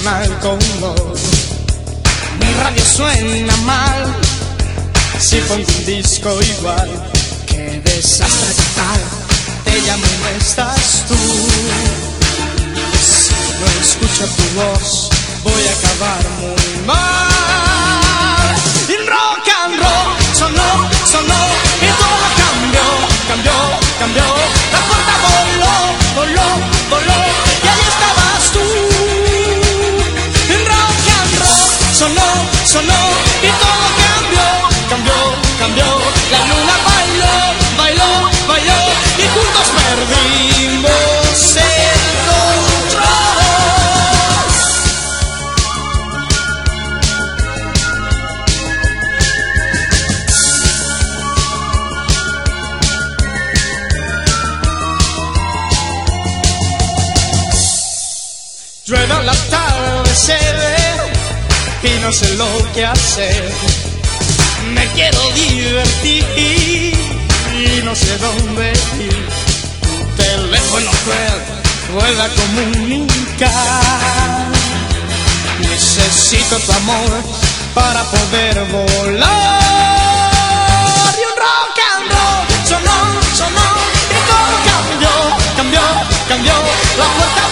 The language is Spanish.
suena el color. Mi radio suena mal, si pongo un disco igual. Qué desastre total, te llamo y no estás tú. Si no escucho tu voz, voy a acabar muy mal. Y rock and roll sonó, sonó y todo cambió, cambió, cambió. La puerta voló, voló, voló y ahí estabas tú. Y rock and roll sonó, sonó y todo cambió, cambió, cambió. La luna bailó, bailó, bailó y juntos perdimos el control. Llueve al atardecer y no sé lo que hacer. Me quiero divertir y no sé dónde ir. Tu teléfono cruel vuelve a comunicar. Necesito tu amor para poder volar. Y un rock and roll sonó, sonó y todo cambió, cambió, cambió. La puerta